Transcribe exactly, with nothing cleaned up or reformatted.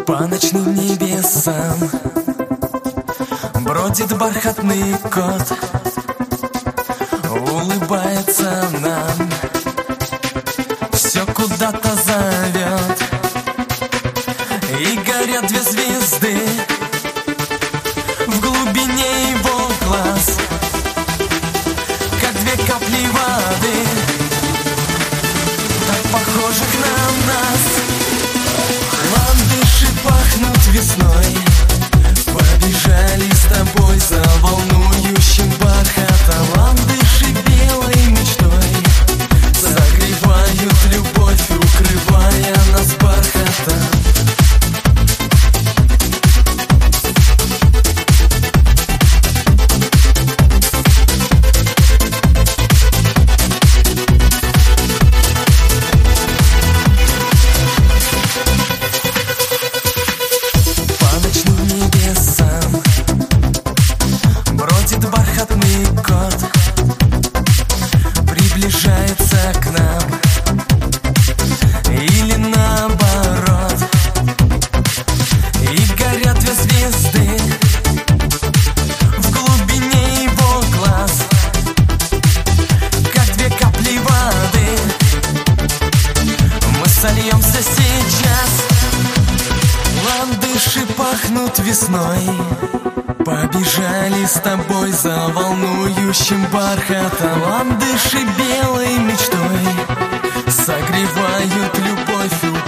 По ночным небесам бродит бархатный кот, улыбается нам, все куда-то зовет. И горят две звезды в глубине его глаз, как две капли воды, так похожих на нас. Ландыши пахнут весной, побежали с тобой за волнующим бархатом. Ландыши белой мечтой согревают любовь, укрывая нас бархатом. Бархатный кот приближается к нам, или наоборот. И горят две звезды в глубине его глаз, как две капли воды. Мы сольемся сейчас. Ландыши пахнут весной, побежали с тобой за волнующим бархатом. Ландыши белой мечтой согревают любовь.